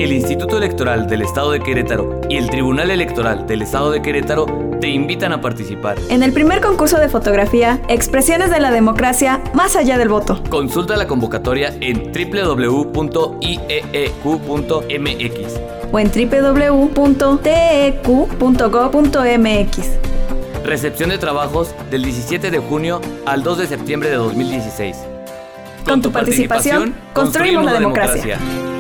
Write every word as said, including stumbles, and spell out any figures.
El Instituto Electoral del Estado de Querétaro y el Tribunal Electoral del Estado de Querétaro te invitan a participar en el primer concurso de fotografía Expresiones de la Democracia más allá del voto. Consulta la convocatoria en doble u doble u doble u punto i e e cu punto m x o en doble u doble u doble u punto t e e cu punto gob punto m x. Recepción de trabajos del diecisiete de junio al dos de septiembre de dos mil dieciséis. Con, Con tu participación, participación construimos la democracia. democracia.